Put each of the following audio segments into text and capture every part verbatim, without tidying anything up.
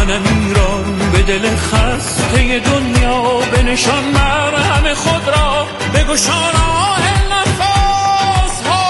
وطنم ایران، به دل خسته دنیا بنشان مرهم خود را، بگشان آه نفس ها،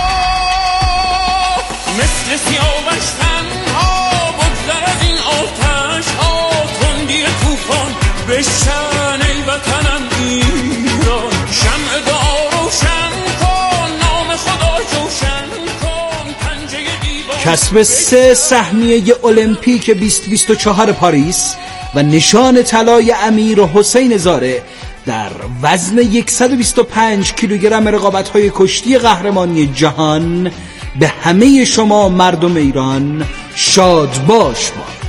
مثل سیاوش تنها بگذر از این آتش ها، تندی طوفان بشکن ای وطنم ایران، شمع دعا روشن کن، نام خدا جوشن کن، پنجه دیوان. کسب سه سهمیه المپیک بیست بیست و چهار پاریس و نشان طلای امیر حسین زاره در وزن صد و بیست و پنج کیلوگرم رقابت‌های کشتی قهرمانی جهان به همه شما مردم ایران شاد باش باد.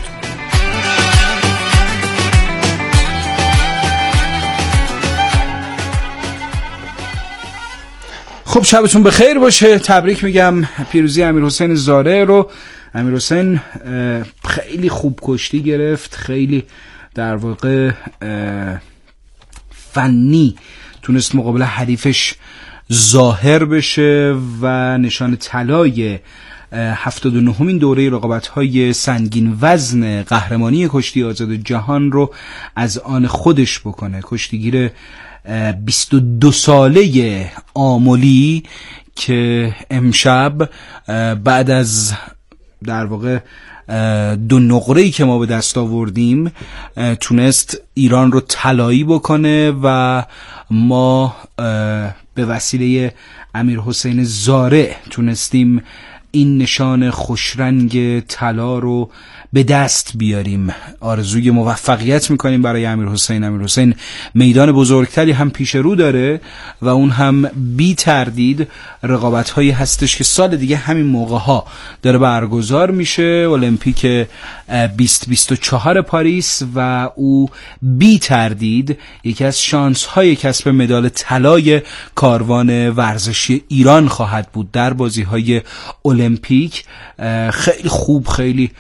خب شبتون بخیر باشه. تبریک میگم پیروزی امیر حسین زاره رو. امیر حسین خیلی خوب کشتی گرفت، خیلی در واقع فنی تونست مقابل حریفش ظاهر بشه و نشان طلای هفتاد و نهمین دوره رقابت‌های سنگین وزن قهرمانی کشتی آزاد جهان رو از آن خودش بکنه. کشتیگیر بیست و دو ساله آملی که امشب بعد از در واقع دو نقره‌ای که ما به دست آوردیم تونست ایران رو طلایی بکنه و ما به وسیله امیر حسین زاره تونستیم این نشان خوشرنگ طلا رو به دست بیاریم. آرزوی موفقیت میکنیم برای امیر حسین. امیر حسین میدان بزرگتری هم پیش رو داره و اون هم بی تردید رقابت هایی هستش که سال دیگه همین موقع ها داره برگزار میشه، المپیک بیست بیست و چهار پاریس، و او بی تردید یکی از شانس های کسب مدال طلای کاروان ورزشی ایران خواهد بود در بازی های المپیک. خیلی خوب، خیلی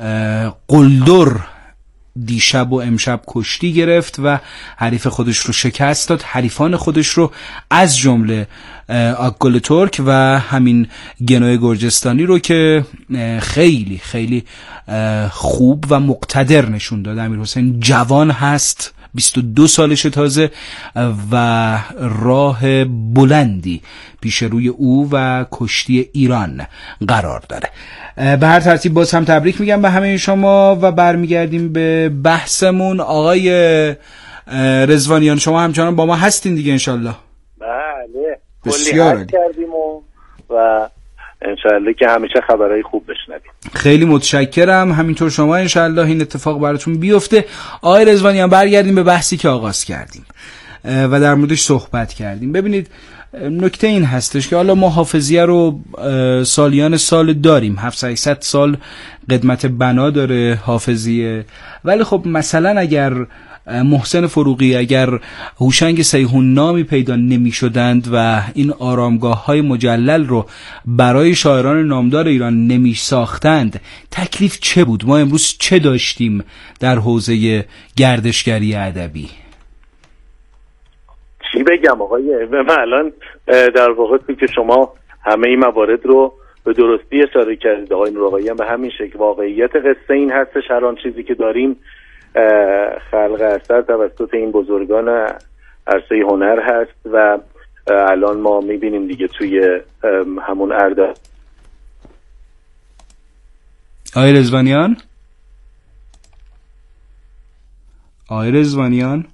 قلدر دیشب و امشب کشتی گرفت و حریف خودش رو شکست داد، حریفان خودش رو از جمله آکگل ترک و همین گنوی گرجستانی رو که خیلی خیلی خوب و مقتدر نشون داد. امیر حسین جوان هست، بیست و دو سالشه تازه و راه بلندی پیش روی او و کشتی ایران قرار داره. به هر ترتیب باز هم تبریک میگم به همه شما و برمیگردیم به بحثمون. آقای رضوانیان شما همچنان با ما هستین دیگه انشالله؟ بله، بسیار عالی کردیم و, و انشالله که همیشه خبرهای خوب بشنویم. خیلی متشکرم، همینطور شما انشالله این اتفاق براتون بیفته. آقای رضوانیان برگردیم به بحثی که آغاز کردیم و در موردش صحبت کردیم. ببینید نکته این هستش که حالا ما حافظیه رو سالیان سال داریم، هفتصد هشتصد سال قدمت بنا داره حافظیه، ولی خب مثلا اگر محسن فروغی، اگر هوشنگ سیحون نامی پیدا نمی شدند و این آرامگاه های مجلل رو برای شاعران نامدار ایران نمی ساختند، تکلیف چه بود؟ ما امروز چه داشتیم در حوزه گردشگری ادبی؟ چی بگم آقای من الان در واقع که شما همه این موارد رو به درستی اشاره کردید آقای نورآقایی هم به همین شکل. واقعیت قصه این هستش هر آن چیزی که داریم خلق اثر توسط این بزرگان عرصه هنر هست و الان ما میبینیم دیگه توی همون اردل. آقای رضوانیان آقای رضوانیان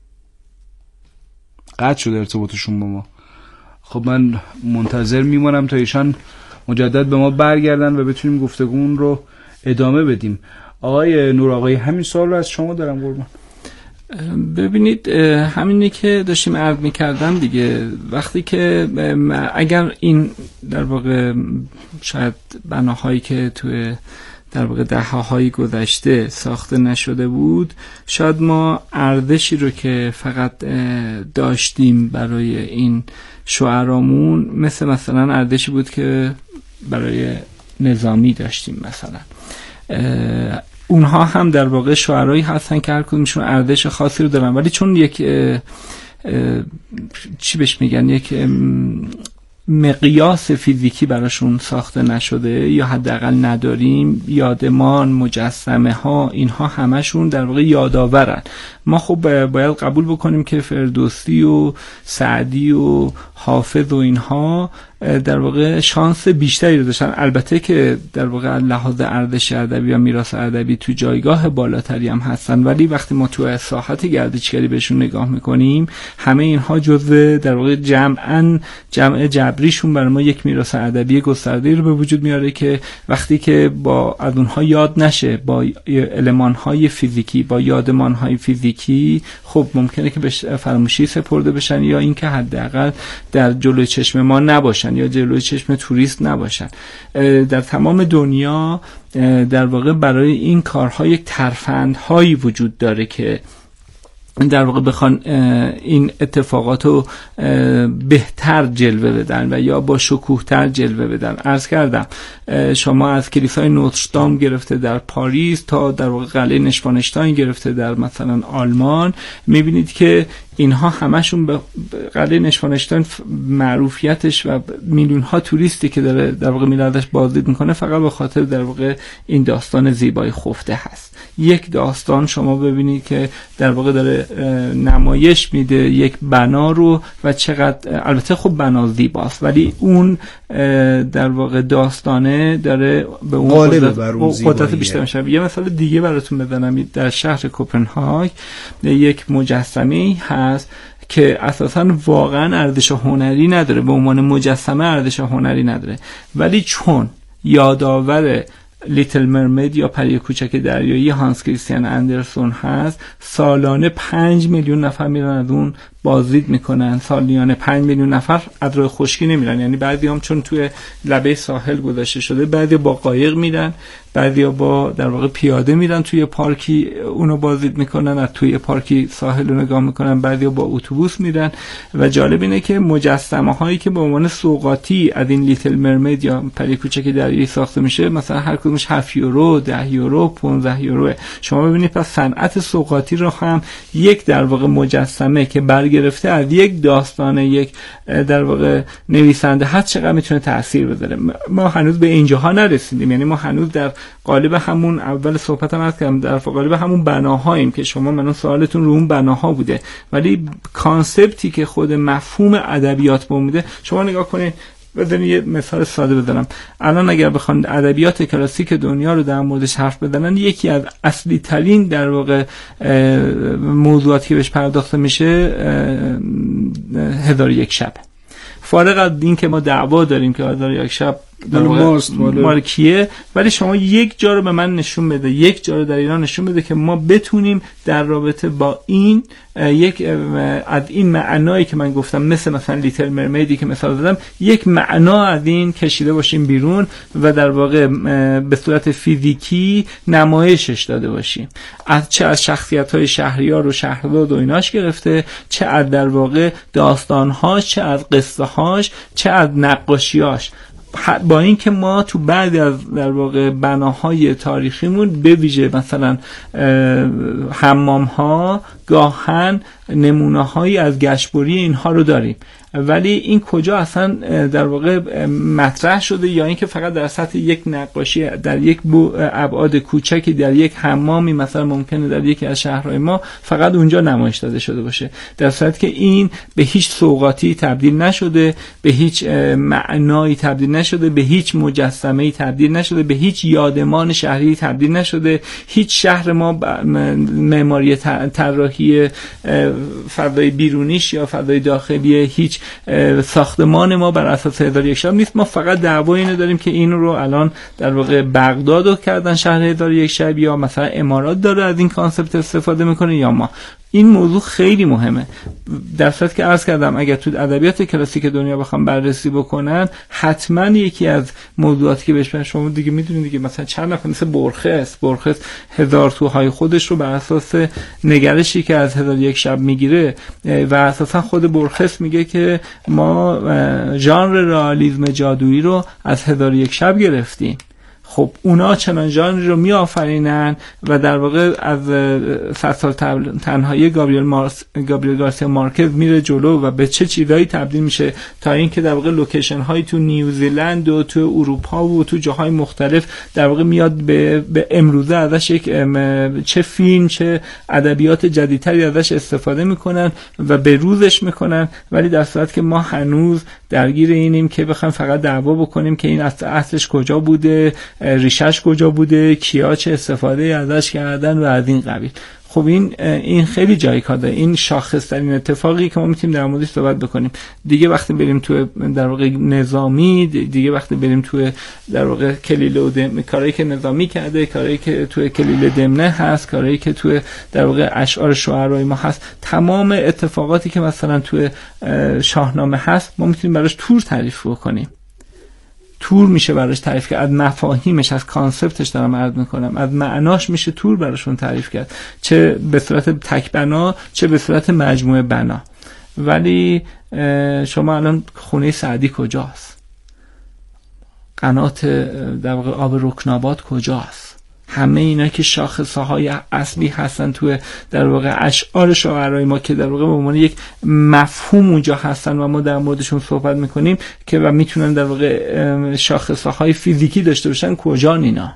قطع شده ارتباطشون با ما. خب من منتظر میمونم تا ایشان مجدد به ما برگردن و بتونیم گفتگومون رو ادامه بدیم. آقای نورآقایی همین سوال رو از شما دارم قربان. ببینید همینی که داشتیم عرض می‌کردم دیگه، وقتی که اگر این در واقع شاید بناهایی که توی در واقع دهه‌های گذشته ساخته نشده بود، شاید ما ارزشی رو که فقط داشتیم برای این شعرامون مثل مثلا ارزشی بود که برای نظامی داشتیم. مثلا اونها هم در واقع شعرایی هستن که هر کدومشون ارزش خاصی رو دارن، ولی چون یک اه اه چی بهش میگن، یک مقیاس فیزیکی براشون ساخته نشده یا حداقل نداریم. یادمان، مجسمه ها، اینها همشون در واقع یادآورن. ما خب باید قبول بکنیم که فردوسی و سعدی و حافظ و اینها در واقع شانس بیشتری رو داشتن، البته که در واقع لحاظ ارزش ادبی یا میراث ادبی تو جایگاه بالاتری هم هستن، ولی وقتی ما تو ساحت گردشگری بهشون نگاه میکنیم همه اینها جزء در واقع جمعاً جمع جبریشون برای ما یک میراث ادبی گسترده‌ای رو به وجود میاره که وقتی که با از اونها یاد نشه، با المان‌های فیزیکی، با یادمان‌های فیزیکی، خب ممکنه که به فراموشی سپرده بشن یا اینکه حداقل در جلوی چشم ما نباشن یا جلوی چشم توریست نباشن. در تمام دنیا در واقع برای این کارها یک ترفندهایی وجود داره که در واقع بخوان این اتفاقات رو بهتر جلوه بدن و یا با شکوه‌تر جلوه بدن. عرض کردم شما از کلیسای نوتردام گرفته در پاریس تا در واقع قلعه نشوانشتاین گرفته در مثلا آلمان، میبینید که اینها همشون به قلعه نشوانشتاین معروفیتش و میلیون ها توریستی که داره در واقع میره ازش بازدید میکنه فقط به خاطر در واقع این داستان زیبای خفته هست. یک داستان شما ببینید که در واقع داره نمایش میده یک بنا رو و چقدر، البته خب بنا زیباست ولی اون در واقع داستانه داره به اون قدرت بیشتر میشه. یه مثال دیگه براتون بزنم، در شهر کوپنهاگ یک مجسمه هست که اساساً واقعاً ارزش هنری نداره، به عنوان مجسمه ارزش هنری نداره، ولی چون یادآور لیتل مرمید یا پری کوچک دریایی هانس کریستیان اندرسون هست، سالانه پنج میلیون نفر میرن از اون بازدید میکنن. سالیانه پنج میلیون نفر از راه خشکی نمیرن، یعنی بعضی هم چون توی لبه ساحل گذاشته شده، بعضی با قایق میرن، بعضی با در واقع پیاده میرن توی پارکی اونو بازدید میکنن، از توی پارکی ساحل رو نگاه میکنن، بعضی با اتوبوس میرن. و جالب اینه که مجسمه هایی که به عنوان سوغاتی از این لیتل مرمید یا پری کوچک دریایی ساخته میشه، مثلا هر کدومش هفت یورو، ده یورو، پانزده یورو. شما ببینید پس صنعت سوغاتی رو هم یک در واقع مجسمه که برگرفته از یک داستان یک در واقع نویسنده هست چقدر میتونه تاثیر بذاره. ما هنوز به اینجاها نرسیدیم، یعنی ما هنوز در قالب همون اول صحبتم عرض کردم در قالب همون بناهاییم که شما منو سوالتون رو اون بناها بوده، ولی کانسپتی که خود مفهوم ادبیات به میده. شما نگاه کنید، بذارید یه مثال ساده بزنم. الان اگر بخوان ادبیات کلاسیک دنیا رو در موردش حرف بزنن، یکی از اصلی ترین در واقع موضوعاتی که بهش پرداخته میشه هزار و یک شب. فارغ از این که ما دعوا داریم که هزار و یک شب در مال کیه، ولی شما یک جا رو به من نشون بده، یک جا رو در ایران نشون بده که ما بتونیم در رابطه با این یک از این معنایی که من گفتم، مثل مثلا لیتل مرمیدی که مثال زدم، یک معنا از این کشیده باشیم بیرون و در واقع به صورت فیزیکی نمایشش داده باشیم. از چه از شخصیت‌های شهریار و شهرزاد و ایناش گرفته، چه از در واقع داستان‌هاش، چه از قصه‌هاش، چه از نقاشی‌هاش. با این که ما تو بعضی از در واقع بناهای تاریخیمون به ویژه مثلا حمام‌ها گاهن نمونه‌هایی از گشتبری اینها رو داریم، ولی این کجا اصلا در واقع مطرح شده، یا اینکه فقط در سطح یک نقاشی در یک ابعاد کوچکی در یک حمامی مثلا ممکنه در یکی از شهرهای ما فقط اونجا نمایش داده شده باشه، در صورتی که این به هیچ سوغاتی تبدیل نشده، به هیچ معنایی تبدیل نشده، به هیچ مجسمه‌ای تبدیل نشده، به هیچ یادمان شهری تبدیل نشده. هیچ شهر ما معماری طراحی فضای بیرونیش یا فضای داخلی هیچ ساختمان ما بر اساس هزار و یک شب نیست. ما فقط دعوا اینو داریم که این رو الان در واقع بغداد رو کردن شهر هزار و یک شب، یا مثلا امارات داره از این کانسپت استفاده میکنه، یا ما. این موضوع خیلی مهمه، در صورتی که عرض کردم اگر تو ادبیات کلاسیک دنیا بخوام بررسی بکنن، حتما یکی از موضوعاتی که بهش شما دیگه میدونید دیگه، مثلا چند نفر مثل برخس برخس هزار توهای خودش رو بر اساس نگرشی که از هزار و یک شب میگیره و اساسا خود برخس میگه که ما ژانر رئالیسم جادویی رو از هزار و یک شب گرفتیم. خب اونا چنان ژانری رو میآفرینن و در واقع از صد سال تنهایی گابریل مارس گابریل گارسیا مارکز میره جلو و به چه چیزایی تبدیل میشه تا اینکه در واقع لوکیشن هایی تو نیوزیلند و تو اروپا و تو جاهای مختلف در واقع میاد به, به امروزه ازش یک چه فیلم چه ادبیات جدیدتری ازش استفاده میکنن و به روزش میکنن، ولی در صورت که ما هنوز درگیر اینیم که بخوایم فقط دعوا بکنیم که این اصلش کجا بوده، ریشش کجا بوده، کیا چه استفاده ازش کردن و از این قبیل. خب این این خیلی جای کار داره. این شاخص‌ترین اتفاقی که ما میتونیم در موردش صحبت بکنیم. دیگه وقتی بریم تو در واقع نظامی، دیگه وقتی بریم تو در واقع کلیله و دم، کاری که نظامی کرده، کاری که تو کلیله دمنه هست، کاری که تو در واقع اشعار شعرای ما هست، تمام اتفاقاتی که مثلا تو شاهنامه هست ما میتونیم براش تور تعریف بکنیم. تور میشه براش تعریف کرد، از مفاهیمش، از کانسپتش دارم عرض میکنم، از معناش میشه تور براشون تعریف کرد، چه به صورت تک بنا چه به صورت مجموعه بنا. ولی شما الان خونه سعدی کجاست؟ قنات در واقع آب رکناباد کجاست؟ همه اینا که شاخصه‌های اصلی هستن توی در واقع اشعار شاعرای ما که در واقع به عنوان یک مفهوم اونجا هستن و ما در موردشون صحبت میکنیم که و میتونن در واقع شاخصه‌های فیزیکی داشته باشن، کجان اینا؟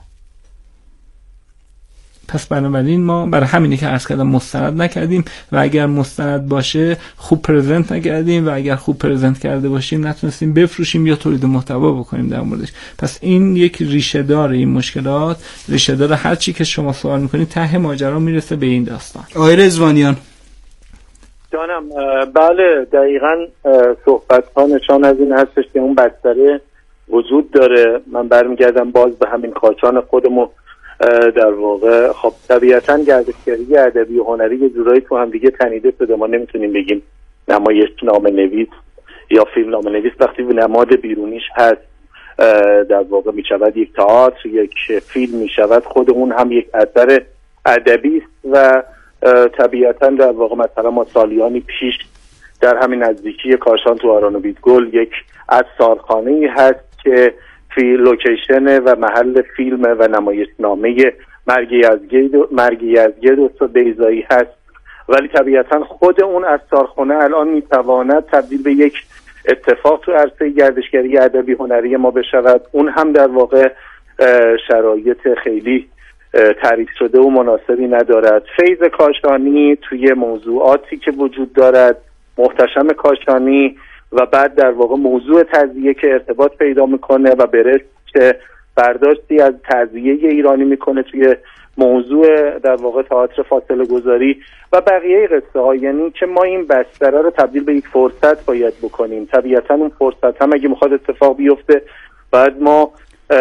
پس بنابراین ما برای همینی که عرض کردم مستند نکردیم و اگر مستند باشه خوب پرزنت نکردیم و اگر خوب پرزنت کرده باشیم نتونستیم بفروشیم یا تولید محتوا بکنیم در موردش. پس این یک ریشه داره، این مشکلات ریشه داره. هر چی که شما سوال میکنید ته ماجرا میرسه به این داستان. آقای رضوانیان جانم، بله دقیقاً صحبت ها نشان از این هستش که اون بستره وجود داره. من برمیگردم باز به همین کاچان خودمون. در واقع خب طبیعتاً گردشگری ادبی و هنری یه جورایی تو هم دیگه تنیده شده. ما نمیتونیم بگیم نمایش نامه نویس یا فیلم نامه نویس وقتی نماد بیرونیش هست در واقع میشود یک تئاتر، یک فیلم میشود خود اون هم یک اثر ادبی است و طبیعتاً در واقع مثلا ما سالیانی پیش در همین نزدیکی کاشان تو آران و بیدگل یک عطارخانه‌ای هست که فی لوکیشن و محل فیلم و نمایشنامه مرگ یزدگرد مرگ یزدگرد استاد بیضایی هست، ولی طبیعتا خود اون عطارخانه الان میتواند تبدیل به یک اتفاق تو عرصه گردشگری ادبی هنری ما بشود. اون هم در واقع شرایط خیلی تعریف شده و مناسبی ندارد. فیض کاشانی توی موضوعاتی که وجود دارد، محتشم کاشانی و بعد در واقع موضوع تزییه که ارتباط پیدا میکنه و برست که برداشتی از تزییه ایرانی میکنه توی موضوع در واقع تئاتر فاصله گذاری و بقیه قصه ها. یعنی که ما این بستره رو تبدیل به یک فرصت باید بکنیم. طبیعتا اون فرصت هم اگه میخواد اتفاق بیفته بعد ما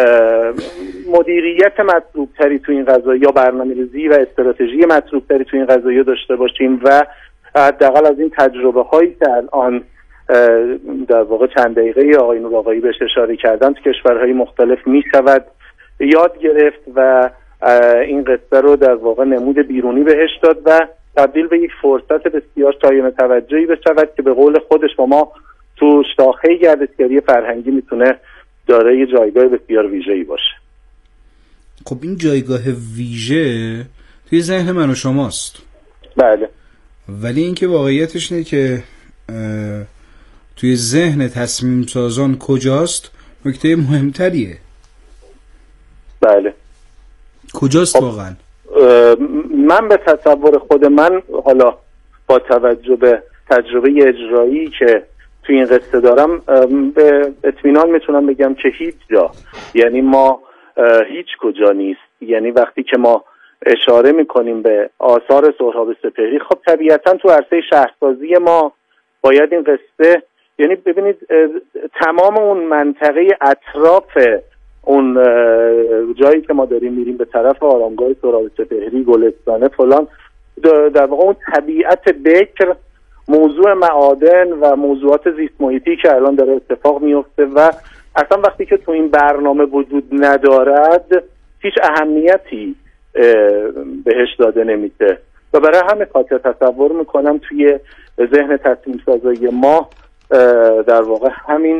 مدیریت مطلوب تری تو این قضایی یا برنامه‌ریزی و استراتژی مطلوب تری تو این قضایی داشته باشیم و حداقل از این تجربه هایی که الان در واقع چند دقیقه آقای نورآقایی بهش اشاره کردن تو کشورهای مختلف می شود یاد گرفت و این قصه رو در واقع نمود بیرونی بهش داد و تبدیل به یک فرصت بسیار شایان توجهی بشود که به قول خودش با ما تو شاخه گردشگری فرهنگی میتونه داره یه جایگاه بسیار ویژه‌ای باشه. خب این جایگاه ویژه توی ذهن من و شماست. بله. ولی اینکه واقعیتش اینه که توی ذهن تصمیم سازان کجاست نکته مهمتریه. بله. کجاست خب واقعا؟ من به تصور خود من حالا با توجه به تجربه اجرایی که توی این قصه دارم به اطمینان میتونم بگم که هیچ جا، یعنی ما هیچ کجا نیست. یعنی وقتی که ما اشاره میکنیم به آثار سهراب سپهری، خب طبیعتا تو عرصه شهرسازی ما باید این قصه، یعنی ببینید تمام اون منطقه اطراف اون جایی که ما داریم میریم به طرف آرامگاه سهراب سپهری، گلستانه فلان، در واقع اون طبیعت بکر، موضوع معادن و موضوعات زیست محیطی که الان داره اتفاق میفته و اصلا وقتی که تو این برنامه وجود ندارد هیچ اهمیتی بهش داده نمیشه و برای همه خاطر تصور میکنم توی ذهن تصمیم سازای ما در واقع همین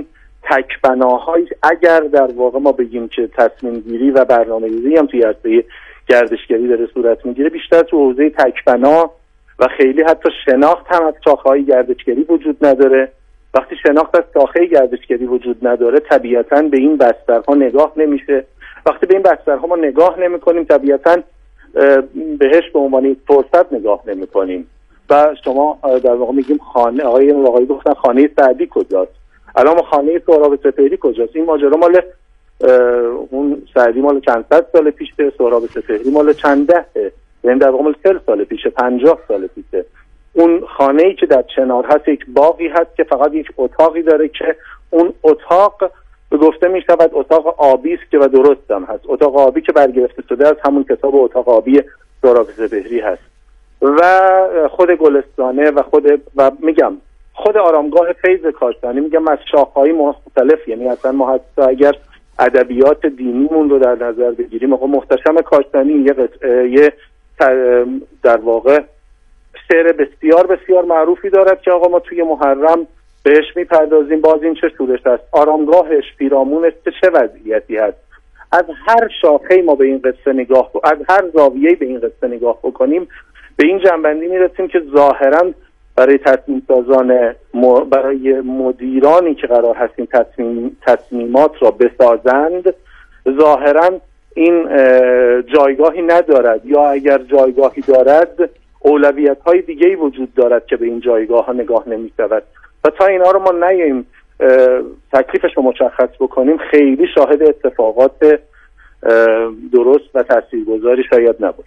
تک بناهای اگر در واقع ما بگیم که تصمیم گیری و برنامه‌ریزی هم توی عرصه گردشگری داره صورت میگیره، بیشتر تو حوزه تک بنا و خیلی حتی شناخت هم از شاخه‌های گردشگری وجود نداره. وقتی شناخت از شاخه گردشگری وجود نداره طبیعتاً به این بسترها نگاه نمیشه. وقتی به این بسترها ما نگاه نمی‌کنیم طبیعتاً بهش به عنوان فرصت نگاه نمی‌کنیم و شما در واقع میگیم خانه، آقای آقای گفتن خانه سعدی کجاست؟ الان ما خانه سهراب سپهری کجاست؟ این ماجرا مال اون سعدی مال چند صد سال پیشه، سهراب سپهری مال چند دهه، یعنی در واقع مال چهل سال پیشه، پنجاه سال پیشه. اون خانه‌ای که در چنار هست یک باغی هست که فقط یک اتاقی داره که اون اتاق به گفته می شود اتاق آبی است که و درست هم هست، اتاق آبی که برگرفته شده از همون کتاب اتاق آبی سهراب سپهری هست و خود گلستانه و خود و میگم خود آرامگاه فیض کاشانی، میگم از شاخه‌های مختلف، یعنی اصلا ما حتی اگر ادبیات دینیمون رو در نظر بگیریم، آقا محتشم کاشانی یه, یه در واقع شعر بسیار بسیار معروفی دارد که آقا ما توی محرم بهش میپردازیم، باز این چه صورتش هست، آرامگاهش، پیرامونش چه وضعیتی هست. از هر شاخه‌ای ما به این قصه نگاه از هر زاویه‌ای به این قصه نگاه بکنیم به این جنبندی میرسیم که ظاهراً برای تصمیم سازان برای مدیرانی که قرار هست این تصمیم تصمیمات را بسازند ظاهراً این جایگاهی ندارد، یا اگر جایگاهی دارد اولویت‌های دیگه‌ای وجود دارد که به این جایگاه ها نگاه نمی‌شود و تا اینا رو ما نیاییم تکلیفش رو مشخص بکنیم خیلی شاهد اتفاقات درست و تاثیرگذاری شاید نبود.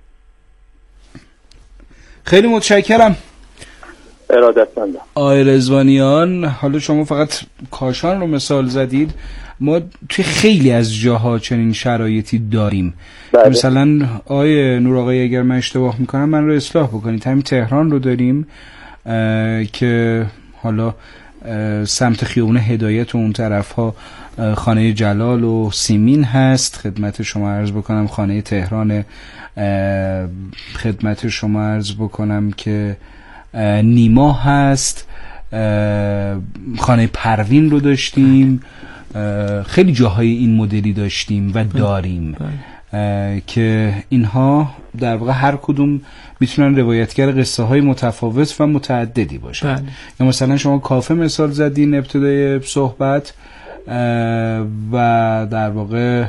خیلی متشکرم. ارادتمندم. آقای رضوانیان، حالا شما فقط کاشان رو مثال زدید، ما توی خیلی از جاها چنین شرایطی داریم. بله. مثلا آقای نور آقایی اگر من اشتباه میکنم من رو اصلاح بکنید، همین تهران رو داریم که حالا سمت خیابون هدایت و اون طرف ها خانه جلال و سیمین هست، خدمت شما عرض بکنم خانه تهران، خدمت شما عرض بکنم که نیما هست، خانه پروین رو داشتیم، خیلی جاهای این مدلی داشتیم و داریم که اینها در واقع هر کدوم میتونن روایتگر قصه های متفاوت و متعددی باشن. یا مثلا شما کافه مثال زدین ابتدای صحبت و در واقع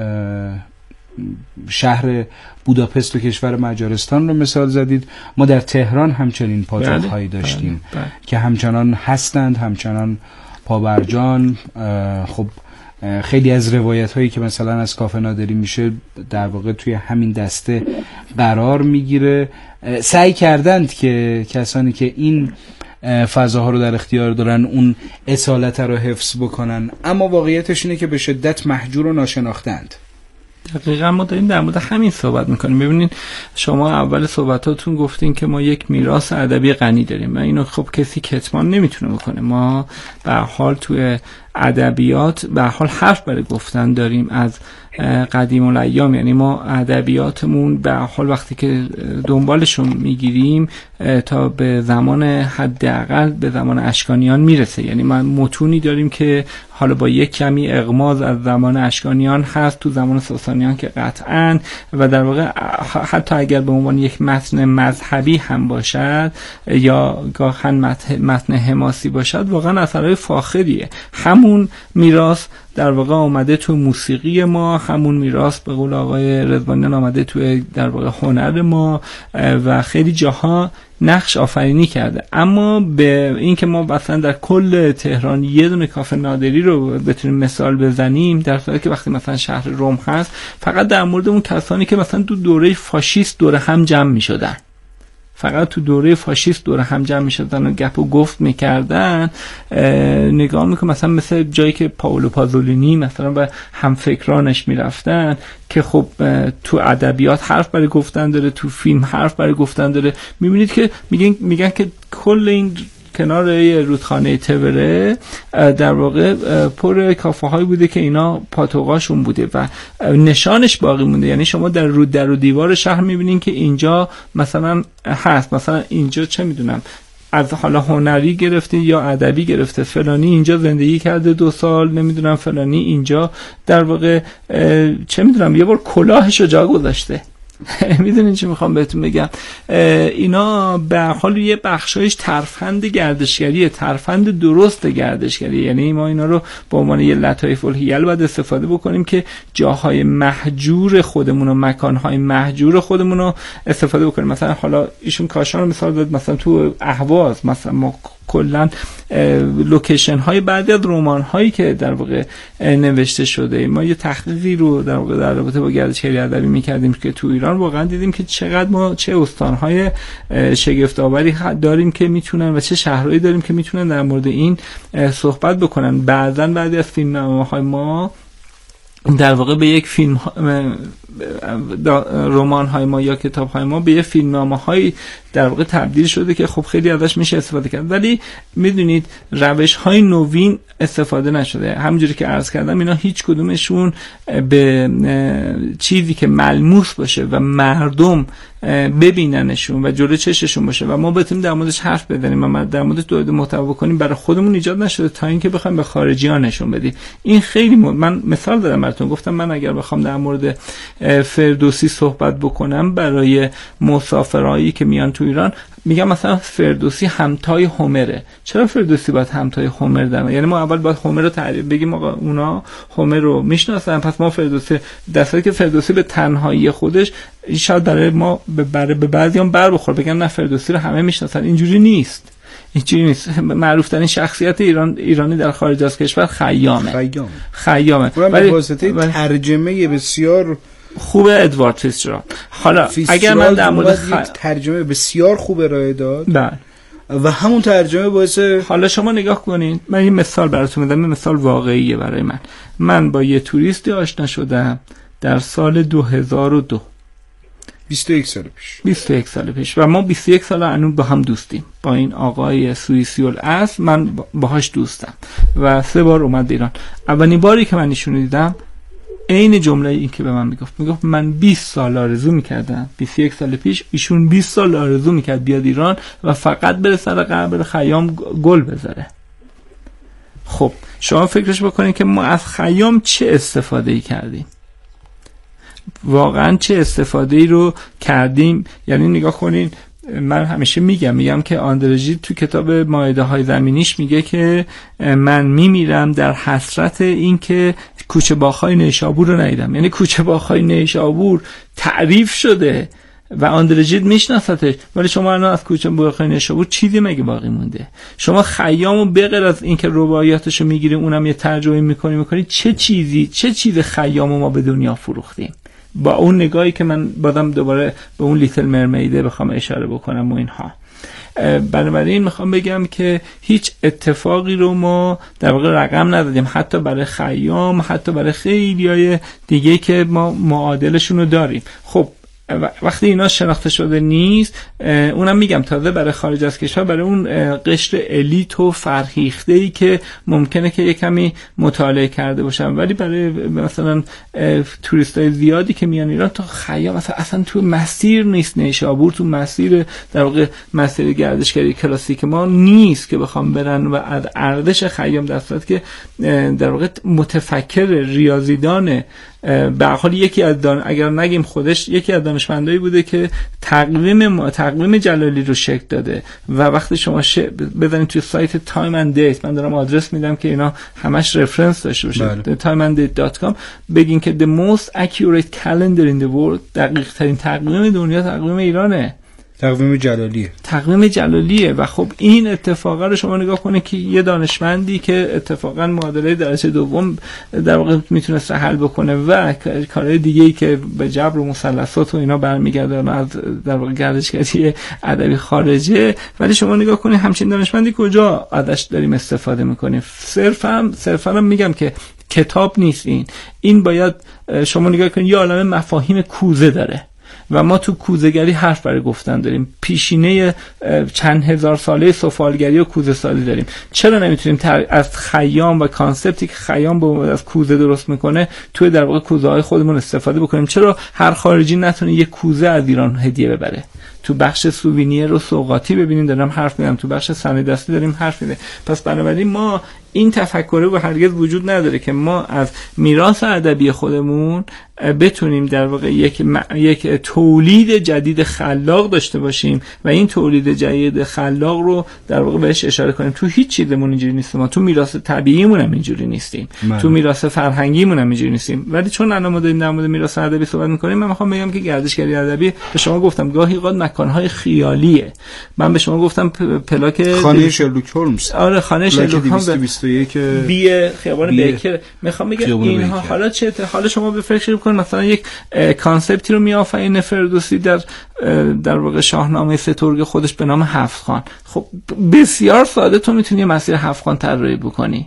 شهر بوداپست و کشور مجارستان رو مثال زدید. ما در تهران همچنین پاتوق‌هایی داشتیم بله. بله. که همچنان هستند، همچنان پابرجان. خب خیلی از روایت هایی که مثلا از کافه نادری میشه در واقع توی همین دسته قرار میگیره. سعی کردند که کسانی که این فضاها رو در اختیار دارن اون اصالت رو حفظ بکنن، اما واقعیتش اینه که به شدت محجور و ناشناختند. دقیقا ما داریم در مورد همین صحبت میکنیم. ببینین شما اول صحبتاتون گفتین که ما یک میراث ادبی غنی داریم و اینو خب کسی کتمان نمیتونه بکنه. ما به هر حال توی ادبیات به هر حال حرف برای گفتن داریم از قدیم الایام، یعنی ما ادبیاتمون به هر حال وقتی که دنبالشون میگیریم تا به زمان حداقل به زمان اشکانیان میرسه. یعنی ما متونی داریم که حالا با یک کمی اغماض از زمان اشکانیان هست تو زمان ساسانیان که قطعاً و در واقع حتی اگر به عنوان یک متن مذهبی هم باشد یا گاهن متن حماسی باشد واقعا اثرهای فاخریه. همون میراث در واقع آمده تو موسیقی ما، همون میراث به قول آقای رضوانیان آمده تو در واقع هنر ما و خیلی جاها نقش آفرینی کرده. اما به این که ما مثلا در کل تهران یه دونه کافه نادری رو بتونیم مثال بزنیم، در صورتی که وقتی مثلا شهر روم هست فقط در مورد اون کسانی که مثلا تو دوره فاشیست دوره هم جمع می شدن، فقط تو دوره فاشیست دوره هم جمع می شدن و گپ و گفت می کردن، نگاه میکنم مثلا مثل جایی که پائولو پازولینی مثلا به همفکرانش می رفتن که خب تو ادبیات حرف برای گفتن داره، تو فیلم حرف برای گفتن داره. میبینید که میگن میگن که کل این کنار رودخانه تبره در واقع پر کافه هایی بوده که اینا پاتوقاشون بوده و نشانش باقی مونده. یعنی شما در رود در و دیوار شهر میبینین که اینجا مثلا هست، مثلا اینجا چه میدونم از حالا هنری گرفته یا ادبی گرفته، فلانی اینجا زندگی کرده دو سال، نمیدونم فلانی اینجا در واقع چه میدونم یه بار کلاهشو جا گذاشته. میدونین چی میخوام بهتون بگم؟ اینا به حال یه بخشایش ترفند گردشگریه، ترفند درست گردشگریه. یعنی ما اینا رو به عنوان یه لطایف الحیل باید استفاده بکنیم که جاهای محجور خودمون و مکانهای محجور خودمون رو استفاده بکنیم. مثلا حالا ایشون کاشان رو مثال داد، مثلا تو اهواز مثلا ما کلا لوکیشن های بعضی از رمان هایی که در واقع نوشته شده، ما یه تحقیقی رو در واقع در رابطه با گردشگری ادبی می‌کردیم که تو ایران واقعا دیدیم که چقدر ما چه استان های شگفت آوری داریم که میتونن و چه شهرهایی داریم که میتونن در مورد این صحبت بکنن. بعضا بعضی از فیلم‌های ما در واقع به یک فیلم رمان های ما یا کتاب های ما به یه فیلمنامه های در واقع تبدیل شده که خب خیلی ازش میشه استفاده کرد، ولی میدونید روش های نوین استفاده نشده. همونجوری که عرض کردم اینا هیچ کدومشون به چیزی که ملموس باشه و مردم ببیننشون و جلوی چششون باشه و ما بتونیم در موردش حرف بزنیم و در موردش تولید محتوا بکنیم برای خودمون ایجاد نشده تا اینکه بخوایم به خارجی‌ها نشون بدیم. این خیلی م... من مثال دادم براتون، گفتم من اگر بخوام در مورد فردوسی صحبت بکنم برای مسافرایی که میان تو ایران، میگم مثلا فردوسی همتای هومره. چرا فردوسی باید همتای هومر در؟ یعنی ما اول باید هومر رو تعریف بگیم آقا اونا هومر رو میشناسن، پس ما فردوسی دسته که فردوسی به تنهایی خودش شاید برای ما برای به بعضیام بر بخوره بگن نه فردوسی رو همه میشناسن. اینجوری نیست، اینجوری نیست. معروف ترین شخصیت ایران ایرانی در خارج از کشور خیامه. خیام خیامه. ولی به واسطه ترجمه بسیار خوب ادوارد فیتزجرالد. حالا اگر من در مورد خ... ترجمه بسیار خوب ارائه داد، بله، و همون ترجمه باعث حالا شما نگاه کنین، من یه مثال براتون میدم، مثال واقعیه برای من. من با یه توریستی آشنا شدم در سال دو هزار و دو، بیست و یک سال پیش بیست و یک سال پیش و ما بیست و یک سال هنوز با هم دوستیم. با این آقای سوئیسی الاصل من باهاش دوستم و سه بار اومد ایران. اولین باری که من ایشونو دیدم این جمله این که به من میگفت میگفت من بیست سال آرزو میکردم، بیست و یک سال پیش ایشون بیست سال آرزو میکرد بیاد ایران و فقط بره سر قبر خیام گل بذاره. خب شما فکرش بکنید که ما از خیام چه استفاده ای کردیم، واقعا چه استفاده ای رو کردیم. یعنی نگاه کنین، من همیشه میگم میگم که آندره ژید تو کتاب مائده های زمینیش میگه که من میمیرم در حسرت این که کوچه باغ‌های نیشابور رو ندیدم. یعنی کوچه باغ‌های نیشابور تعریف شده و آندره ژید میشناستش، ولی شما الان از کوچه باغ‌های نیشابور چیزی مگه باقی مونده؟ شما خیامو بغیر از این که رباعیاتشو میگیریم اونم یه ترجمه میکنیم میکنید چه چیزی چه چیز خیامو ما به دنیا فروختیم؟ با اون نگاهی که من بازم دوباره به اون لیتل مرمیده بخوام اشاره بکنم و اینها. بنابراین میخوام بگم که هیچ اتفاقی رو ما در واقع رقم ندادیم، حتی برای خیام، حتی برای خیلیای دیگه که ما معادلشون رو داریم. خب وقتی اینا شناخته شده نیست، اونم میگم تازه برای خارج از کشور، برای اون قشر الیت و فرهیخته‌ای که ممکنه که یه کمی مطالعه کرده باشن، ولی برای مثلا توریستای زیادی که میان ایران تا خیام مثلا اصلا تو مسیر نیست، نیشابور تو مسیر در واقع مسیر گردشگری کلاسیک ما نیست که بخوام برن و از ارزش خیام دستات که در واقع متفکر ریاضیدان به حال یکی از دان... اگر نگیم خودش یکی از دانشمندایی بوده که تقویم تقویم جلالی رو شکل داده. و وقتی شما ش... بزنید توی سایت تایم اند دیت، من دارم آدرس میدم که اینا همش رفرنس داشته باشه، تایم اند دیت دات کام، بگین که the most accurate calendar in the world، دقیق ترین تقویم دنیا تقویم ایرانه، تقویم جلالیه تقویم جلالیه. و خب این اتفاقا رو شما نگاه کنید که یه دانشمندی که اتفاقا معادله درجه دوم در واقع میتونست حل بکنه و کارهای دیگه‌ای که به جبر و مثلثات و اینا برمیگردن از در واقع گردشگری ادبی خارجه، ولی شما نگاه کنید همچین دانشمندی کجا ازش داریم استفاده میکنیم. صرفا صرفا میگم که کتاب نیست این این باید شما نگاه کنید یه عالمه مفاهیم کوزه داره و ما تو کوزه‌گری حرف برای گفتن داریم، پیشینه چند هزار ساله سفالگری و کوزه سازی داریم. چرا نمیتونیم از خیام و کانسپتی که خیام با از کوزه درست میکنه توی در واقع کوزه های خودمون استفاده بکنیم؟ چرا هر خارجی نتونه یه کوزه از ایران هدیه ببره؟ تو بخش سووینیر و سوغاتی ببینیم دارم حرف میزنم، تو بخش صنایع دستی داریم حرف میزنیم. پس بنابراین ما این تفکر و هرگز وجود نداره که ما از میراث ادبی خودمون بتونیم در واقع یک یک تولید جدید خلاق داشته باشیم و این تولید جدید خلاق رو در واقع بهش اشاره کنیم. تو هیچ چیزمون اینجوری نیستیم، ما تو میراث طبیعیمون هم اینجوری نیستیم، من. تو میراث فرهنگیمون هم اینجوری نیستیم. ولی چون الان ما داریم در مورد میراث ادبی صحبت می‌کنیم، من می‌خوام بگم که گردشگری ادبی به شما گفتم گاهی اوقات مکان‌های خیالیه. من به شما گفتم پلاک خانه شرلوک هولمز، آره خانه شرلوک هولمز دویست و بیست و یک بی خیابان بیکر. میخوام بگم اینها حالا چه حالا شما به فکر کن مثلا یک کانسپتی رو میآفرینه فردوسی در در واقع شاهنامه سترگ خودش به نام هفت خان. خب بسیار ساده تو میتونی مسیر هفت خان طراحی بکنی،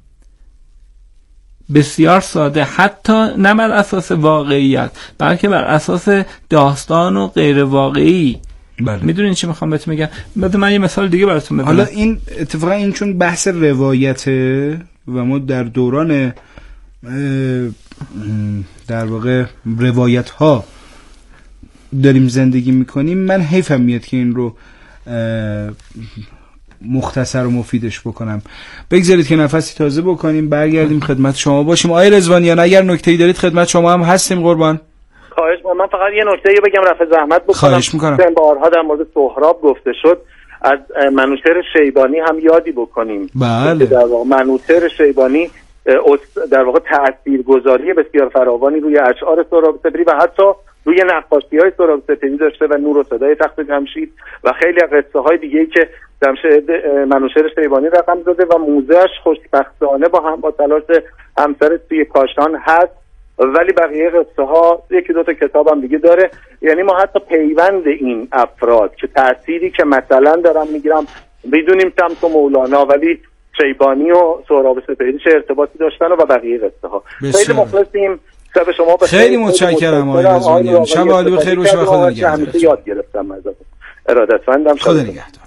بسیار ساده، حتی نه بر اساس واقعیت بلکه بر اساس داستان و غیر واقعی. بله. میدونین چی میخوام بهتون بگم؟ بعد من یه مثال دیگه براتون بدم. حالا این اتفاقا این چون بحث روایته و ما در دوران در واقع روایت ها داریم زندگی میکنیم، من حیفم میاد که این رو مختصر و مفیدش بکنم. بگذارید که نفسی تازه بکنیم، برگردیم خدمت شما باشیم. آقای رضوانیان اگر نکته‌ای دارید خدمت شما هم هستیم. قربان. خواهش می‌کنم. من فقط یه نکته بگم رفع زحمت بکنم. خواهش می‌کنم. بارها در مورد سهراب گفته شد، از منوچهر شیبانی هم یادی بکنیم. بله. در واقع منوچهر شیبانی در واقع تاثیرگذاری بسیار فراوانی روی اشعار سهراب سپهری و حتی روی نقاشی‌های سهراب سپهری داشته و نور و صدای تخت جمشید و خیلی از قصه‌های دیگه‌ای که جمشید منوچهر شیبانی رقم زده و موزه‌اش خوشبختانه با هم با تلاش همسر توی کاشان هست، ولی بقیه قصه ها یکی دو تا کتاب هم دیگه داره. یعنی ما حتی پیوند این افراد که تأثیری که مثلا دارم میگیرم بدونیم شمس و مولانا ولی شیبانی و سهراب سپهری چه ارتباطی داشتن و بقیه قصه ها. خیلی مخلصیم. شب شما بخیر. خیلی متشکرم آقای رضوانی. شب عالی بخیر باشه و خدا نگهدار. یاد گرفتم ازتون. ارادتمندم. خدا نگهدار.